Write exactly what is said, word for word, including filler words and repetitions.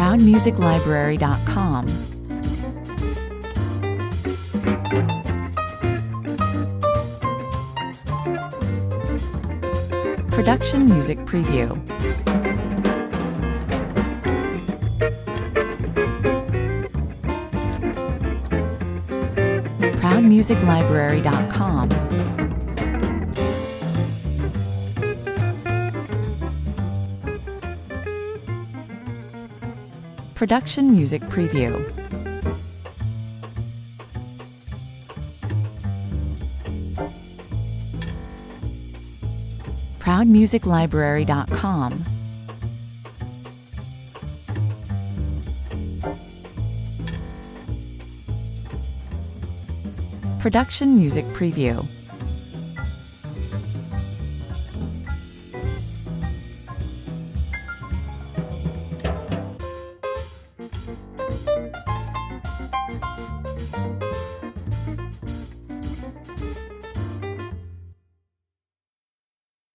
proud music library dot com. Production Music Preview. proud music library dot com. Production Music Preview. proud music library dot com. Production Music Preview.